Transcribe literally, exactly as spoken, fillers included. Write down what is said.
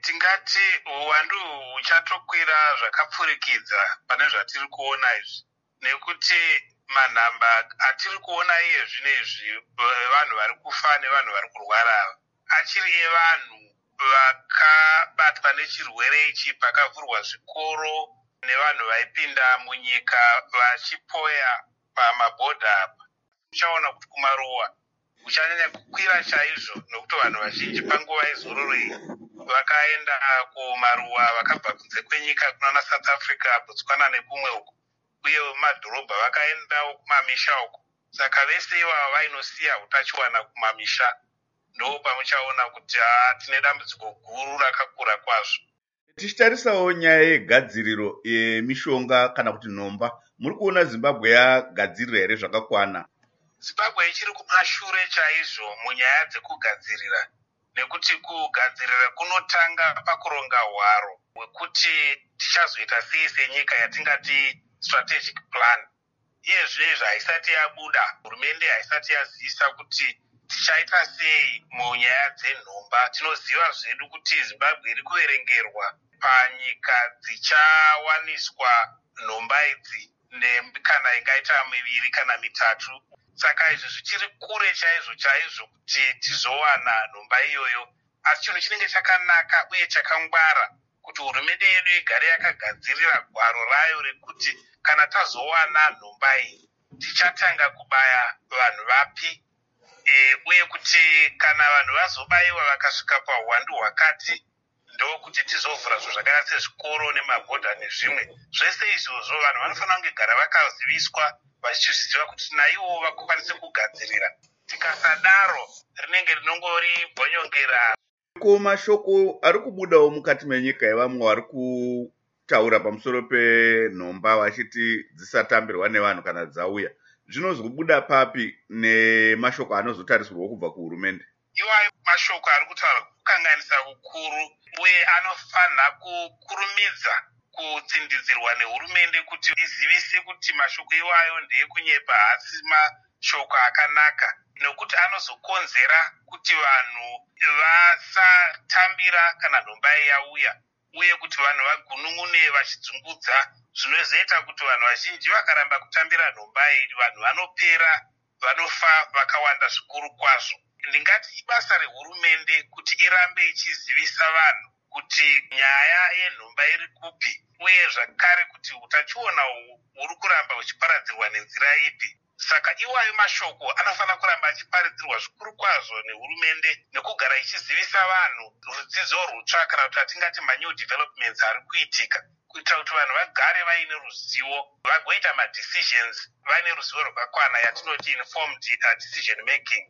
Tingati uwandu huchatokwira zvakapfurikidza pane zvatiri kuona izvi, nekuti manhamba atiri kuona iye zvinezvi vanhu vari kufa nevanhu vari kurwara achiri evanhu vakabatwa nechirwere ichi pakavhurwa zvikoro nevanhu vaipinda munyika vachipoya pamabhodha apa. Uchaona kuti kumaruwa uchanyanya kukwira chaizvo nokuti vanhu vazhinji panguva yezororo iyi vakaenda kumaruwa vakabva kunze kwenyika kunana South Africa, Botswana nekumwe uko, uye mumadhorobha vakaendawo kumamisha uko. Saka vese ivava vainosiya utachiwana kumamisha. Ndo pamuchaona kuti tine dambudziko guru rakakura kwazvo. Tichitarisawo nyaya yegadziriro yemishonga kana kuti nhomba, muri kuona Zimbabwe yagadzirira here zvakakwana? Zimbabwe ichiri kumashure chaizvo munyaya dzekugadzirira, nekuti kugadzirira kunotanga pakuronga hwaro hwekuti tichazoita sei senyika yatingati strategic plan. Iyezvezvo haisati yabuda, hurumende haisati yazivisa kuti tichaita sei munyaya dzenhomba. Tinoziva zvedu kuti Zimbabwe iri kuverengerwa panyika dzichawaniswa nhomba idzi kana ingaita miviri kana mitatu. Saka izvi zvichiri kure chaizvo chaizvo kuti tizowana nhomba iyoyo, asi chinhu chinenge chakanaka uye chakangwara kuti hurumende yedu igare yakagadzirira gwaro rayo rekuti kana tazowana nhomba iyi tichatanga kubaya vanhu vapi, e, uye kuti kana vanhu vazobayiwa vakasvika pauwandu hwakati ndokuti tizovhura zvo zvakaita sezvikoro nemabhodha nezvimwe. Zvese izvozvo vanhu vanofanira kunge gara vakaziviswa vachizviziva kuti naivo vakwanise kugadzirira. Tikasadaro rinenge rinongori bhonyongera. Ko mashoko ari kubudawo mukati menyika yevamwe vari kutaura pamusoro penhomba vachiti dzisatambirwa nevanhu kana dzauya, zvinozobuda papi nemashoko anozotarisirwa kubva kuhurumende? Iwayo mashoko ari kutaura kukanganisa kukuru, uye anofanira kukurumidza kutsindidzirwa nehurumende kuti izivise kuti mashoko iwayo ndeekunyepa, hasi mashoko akanaka, nokuti anozokonzera kuti vanhu vasatambira kana nhomba yauya, uye kuti vanhu vagunun'une vachidzungudza, zvinozoita kuti vanhu vazhinji vakaramba kutambira nhomba iyi vanhu vanopera, vanofa vakawanda zvikuru kwazvo. Ndingati ibasa rehurumende kuti irambe ichizivisa vanhu kuti nyaya yenhomba iri kupi, uye zvakare kuti utachiona huri kuramba huchiparadzirwa nenzira ipi. Saka iwayo mashoko anofanira kuramba achiparidzirwa zvikuru kwazvo nehurumende, nekugara ichizivisa vanhu rudzidzo rutsva kana kuti atingati manew developments ari kuitika, kuitira kuti vanhu vagare vaine ruzivo vagoita madecisions vaine ruzivo rwakakwana, yatinoti informed decision making.